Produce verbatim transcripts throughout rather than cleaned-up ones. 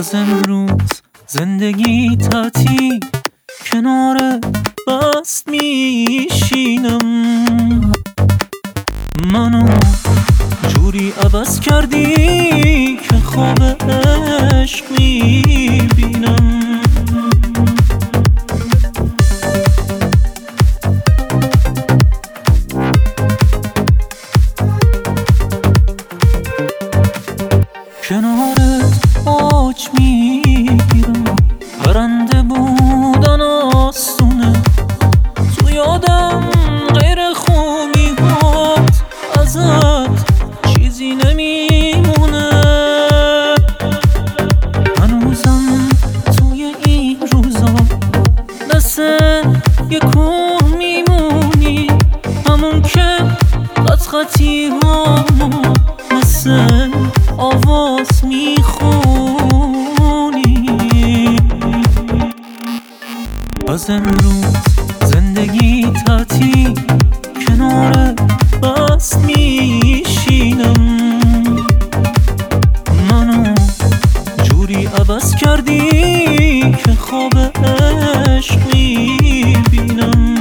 از امروز زندگی تعطیل، کنار بست میشینم. منو جوری عوض کردی که خواب عشق میبینم. کنارت آج میگیرم، پرنده بودن آسونه. تو یادم غیر خوبی هات، ازت چیزی نمیمونه. هنوزم توی این روزا دست یکون میمونی، همون که خط خطی هامو مثل آواز میخونی. از امروز زندگی تعطیل، کنار بست میشینم. منو جوری عوض کردی که خواب عشق میبینم.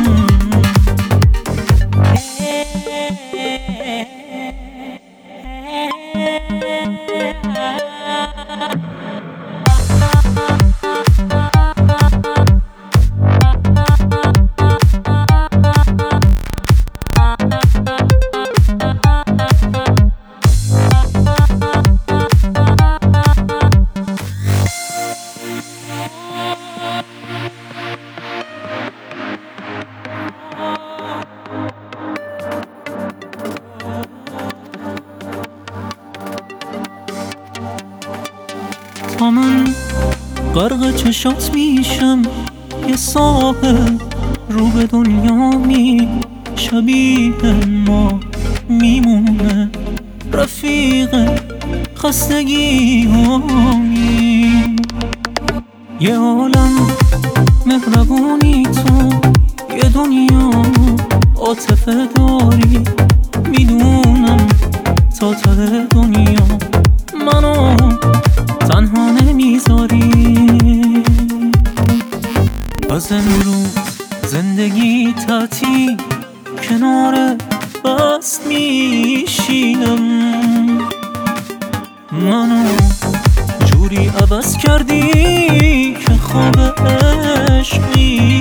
تا من غرق چشات میشم، یه ساحل رو به دنیا می شبیه ما میمونه. رفیق خستگی هایی، یه عالم مهربونی تو، یه دنیا عاطفه داری. میدونم تا ته دنیا منو تنها نمیذاری. از امروز زندگی تعطیل، کنار بست میشینم. منو جوری عوض کردی که خواب عشق